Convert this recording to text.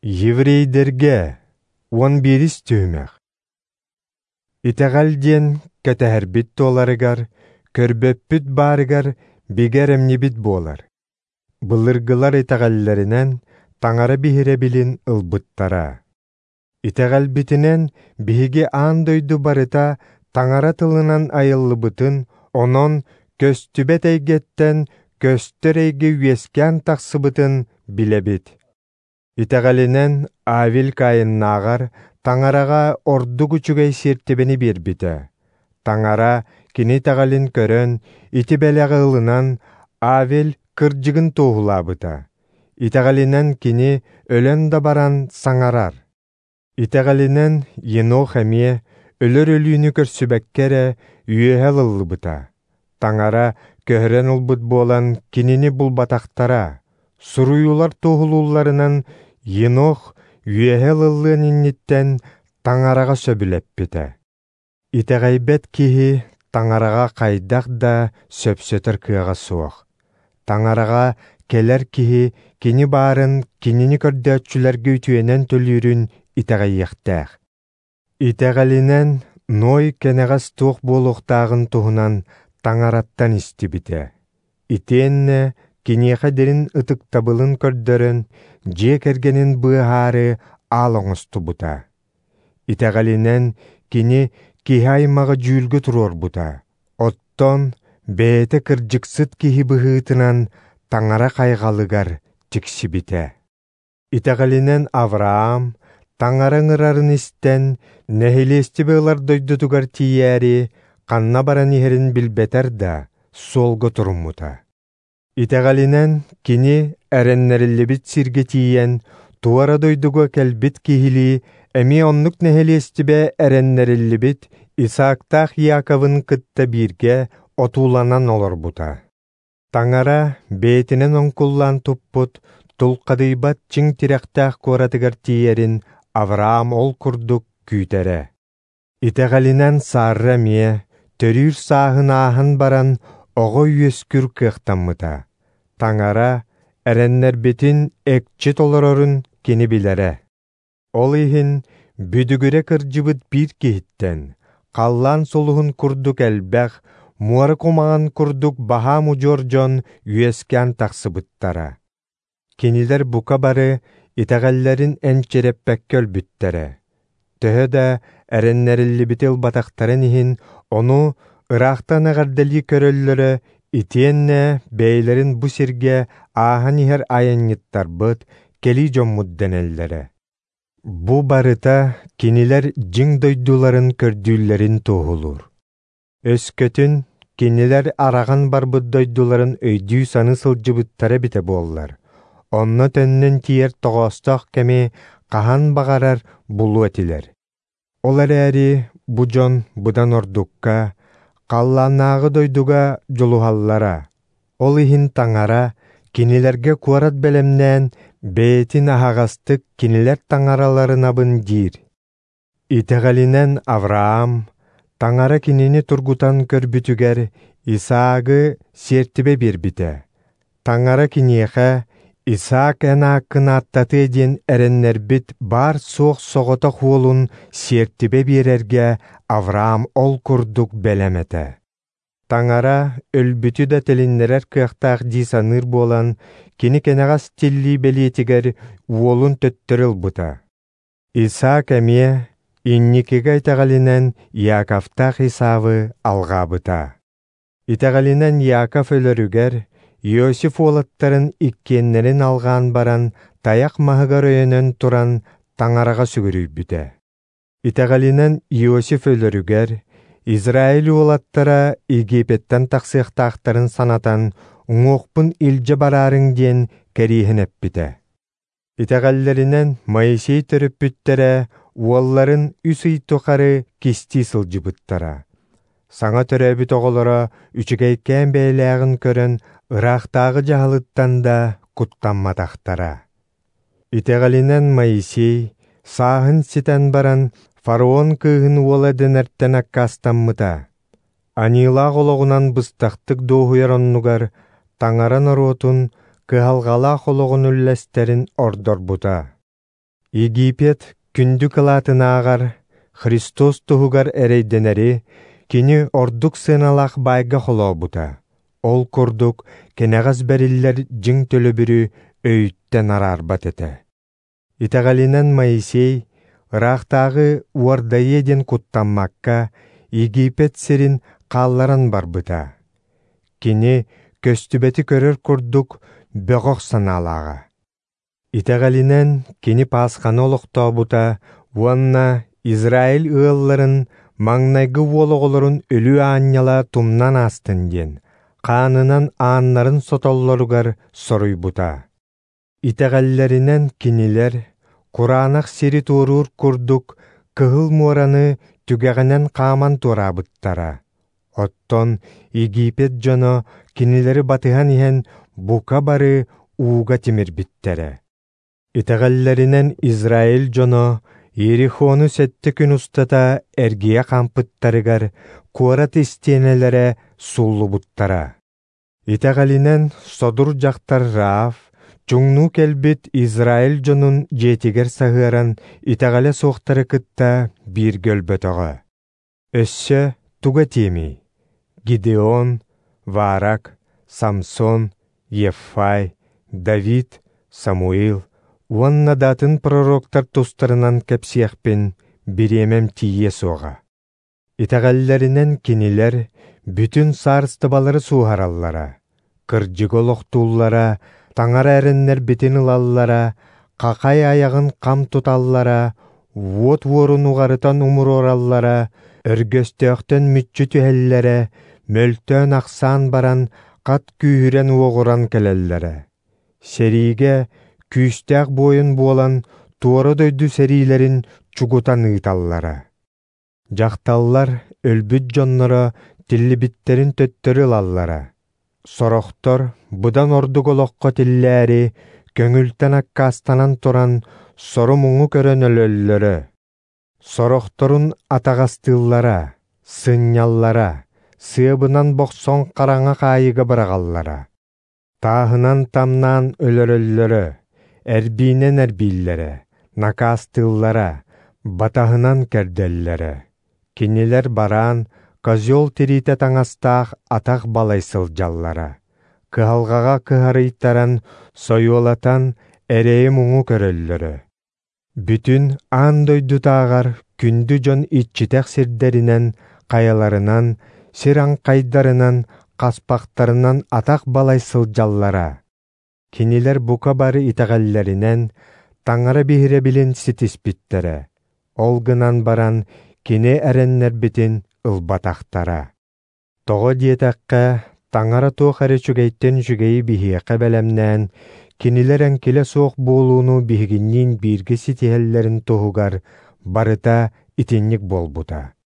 Еврейдерге 11 түймәк. Итәғәлден көтәһәрбит толарыгар, көрбөппүт барыгар бигәрәмнебит болар. Былыргылар итәғәлләрінен таңара бихире билин ылбыттара. Итәғәлбитінен биһиге андойду барыта таңара тылынан айыллыбытын, онон көстүбет әйгеттен көстөр әйге үескән тақсыбытын билебит. Итәғәлінен Авил кайыннағар таңараға орду күчүгэй сертебени бербите. Таңара кини тәғәлін көрөн, ити бәләғы ылынан Авил кырджыгын тоғулабыта. Итәғәлінен кини өлен да баран саңарар. Итәғәлінен Енох әмие өлөр өлүүнү көрсүбәккере үйәһәл ыллыбыта. Таңара көһөрен ылбыт болан кинини булбатақтара. Суруюлар тоғулуларынан Енох үйәһәл ыллыын инниттен таңараға сөбүләппите. Итәғәйбет киһи таңараға қайдақ да сөпсөтөр кыаға суох. Таңараға келер киһи кини барын кинини көрдөтчүләргө үтүенен төлүүрүн итәғәйяқтақ. Итәғәлінен Ной кенеғас туох болуқтағын туһунан таңараттан истибите. Итенне кинеха дерин ытыктабылын көрдөрөн же кергенин быахары алоңостубута. Итәғәлінен кини киһаймаға жүүлгө турорбута. Оттон бээте кырдьыксыт киһи быһыытынан таңара кайгалыгар тиксибите. Итәғәлінен Авраам таңара ыңырарын истен нэһилиэсти быылар дойдутугар тиийээри канна баран иһэрин билбетер да солго туруммута. Итәғәлінен кини эреннериллибит сирге тиийэн туара дойдуга келбит киһили эми оннук нэһилиэстибэ эреннериллибит Исаактаах Яковын кытта бирге отууланан олорбута. Таңара бээтинен оңкуллаан туппут тулкадыйбат чиң тирэхтээх куоратыгар тиийэрин Авраам ол курдук күүтэрэ. Итәғәлінен Сарра мие төрүүр сааһын ааһын баран оҕо үөскүр кыахтаммыта. Таңара эреннербитин экчи толорорун кини билере. Ол иһин бүдүгүрэ кырдьыбыт биир киһиттен, қаллаан солуһун курдук элбэх, муары кумаан курдук баһаа мужордьон үескән тахсыбыттара. Кинилер бука бары итәғәлләрин энчереппәккө өлбүттәрэ. Төһө да эреннериллибити ылбатахтарын иһин ону ыраахтан аҕардалии көрөллөрө итиэннэ бэйлэрин бу сиргэ ааһан иһэр айанньыттарбыт кели дьоммудданэллэрэ. Бу барыта кинилер дьиҥ дойдуларын көрдүүллэрин туһулур. Өскөтүн кинилер араган барбыт дойдуларын өйдүү саны сылдьыбыттара бите буоллар. Онно төннөн тиер тоҕоостох кэми хаһан бағарар булу этилер. Олар эри бу дьон будан ордукка, қаллааннааҕы дойдуга жолуһаллара. Ол иһин таңара кинилерге куорат бэлэмнээн бээтин аһаҕастык кинилер таңараларынабын диир. Итәғәлінен Авраам таңара кинини тургутан көрбүтүгэр Исаагы сертибе бирбите. Таңара киниэхэ Исаак энааккын аттаты эден эреннербит бар суох соҕото хуолун сертибе биэрэргэ Авраам ол курдук бэлэмэтэ. Таңара өлбүтү да телиннерер кыахтаах дисаныр болан кини кенеҕас тиллии белиэтигэр уолун төттөрүлбута. Исаак эмиэ инникигэ итәғәлінен Яковтаах Исавы алҕаабыта. Итәғәлінен Яков өлөрүгэр Иосиф уолаттарын иккиэннерин алгаан баран таяк маһыгар өйөнөн туран таңараға сүгүрүйбүтэ. Итәғәлінен Иосиф өлөрүгэр Израиль уолаттара Египеттен тахсыахтаахтарын санатан уҥуохпун илдьэ бараарың диэн кэрииһинэппитэ. Итәғәллэринен Моисей төрүппүттэрэ уолларын үс ыйтухары кисти сылдьыбыттара. Саҥа төрөбүт оҕолоро үчүгэйкээн бэйэлээҕин көрөн ыраахтааҕы дьаһалыттан да куттамматахтара. Итәғәлінен Моисей сааһын ситэн баран фараон кыыһын уола дэнэртэн аккаастаммыта. Анилаах ологунан быстахтык доохуяр оннугар таңара наруотун кыһалгалаах ологун үллэстерин ордорбута. Египет күндү кылаатынаагар, Христос туһугар эрейденери, кини ордук сыналах байга холообута. Ол курдук кенегас бериллер жиң төлөбүрү өйттен арарбат эте. Итагалинен Моисей, ырахтагы уардайеден куттаммакка, Египет сирин қалларан барбыта. Кини көстүбети көрөр курдук бөгөк саналаага. Итагалинен кини пасханы олохтобута, уанна Израиль ыалларын маңнайгы уологолорун өлү аанняла тумнан астын ден, қаанынан ааннарын сотоллоругар соруйбута. Итагаллеринен кинилер, Куранах сири тууруур курдук, кыһыл муораны түгәгенен қааман туурабыттара. Оттон Египет жоно кинилери батыхан иһен бука бары ууга тимирбиттере. Итагаллеринен Израиль жоно Иерихону сетте күн устата эргия кампыттарыгар куарат истиенелере суллубуттара. Итагалинен содур жактар Раав, чуңну келбит Израиль жонун жетигер саһыаран итагале соохтары кытта бир гөлбөтөгө. Өссө туга теми: Гидеон, Варак, Самсон, Еффай, Давид, Самуил, уанна датын пророктар тустарынан кепсиэхпин биремем тие соға. Итагаллеринен кинилер бүтүн саарыстыбалары суухараллара, кыржыголохтууллара, таңара эреннер битин ылаллара, какай аягын кам туталлара, вот уорун угарытан умурораллара, өргөстөөхтөн мүччү түһэллере, мөлтөн аксаан баран кат күүһүрен уогуран келеллере. Сериге күүстәк бойын буолан туора дөйдү сериилерин чугутан ыыталлара. Жакталлар өлбүт жонноро тиллибиттерин төттөрү лаллара. Сорохтор будан ордуголокко тиллээри көңүлтен аккаастанан туран сору муңу көрөн өлөллөрө. Сорохторун атагастыыллара, сынняллара, сыабынан боксон караңа кайыга барагаллара. Таахынан тамнаан өлөрөллөрө, эрбиинен эрбииллере, накаастыыллара, батаһынан керделлере. Кинилер бараан козёл тирите таңастаах атах балайсыл жаллара. Кыһалгага кыһарыйттаран сойуолатан эрее муңу көрөллөрө. Бүтүн аан дойдутаагар күндү жон итчитэх сирдеринен, каяларынан, сираң кайдарынан, каспактарынан атах балайсыл жаллара. Кинилер бука бары итагаллеринен таңара биһире билин ситиспиттере. Ол гынан баран кини эреннер битин ылбатахтара. Того диетакка таңара туохары чугейттен чугейи биһиэкэ бэлэмнээн кинилерен киле суох буолууну биһигинниин биирги ситиһэллэрин туһугар барыта итинник болбута.